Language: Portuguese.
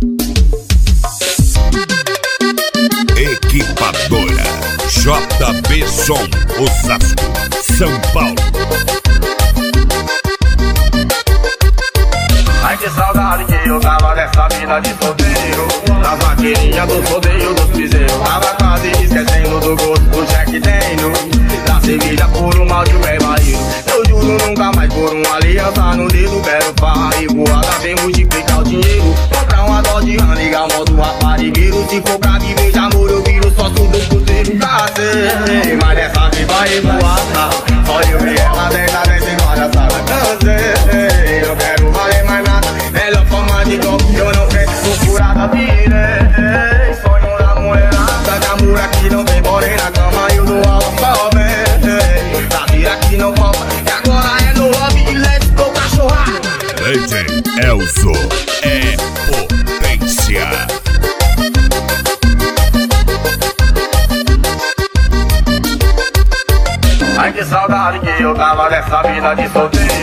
Equipadora JB Som, Osasco, São Paulo. Ai que saudade que eu tava dessa vida de solteiro, das maquininhas dos rodeios dos piseiros. Tava quase esquecendo do gosto do Jack Daniel, da cerveja por um mal de barril. Eu juro nunca mais por uma aliança no dedo. Quero farra e voada, vem multiplicar o dinheiro. Comprar uma dose de rã, ligar moto raparigueiro. Se for pra viver de amor eu viro sócio do cruzeiro. Cacei, mas dessa vez vai voada. Só eu vi ela dentro várias salas. Cansei, eu quero valer mais nada. Melhor forma de golpe que eu não preciso furada. Virei sonho da mulherada, de amor aqui não tem, porém na cama eu dou aula só bem. Da vida que não falta, e agora é no lobby e let's go cachorrada. DJ Elzo é potência. Ai que saudade que eu tava dessa vida de solteiro,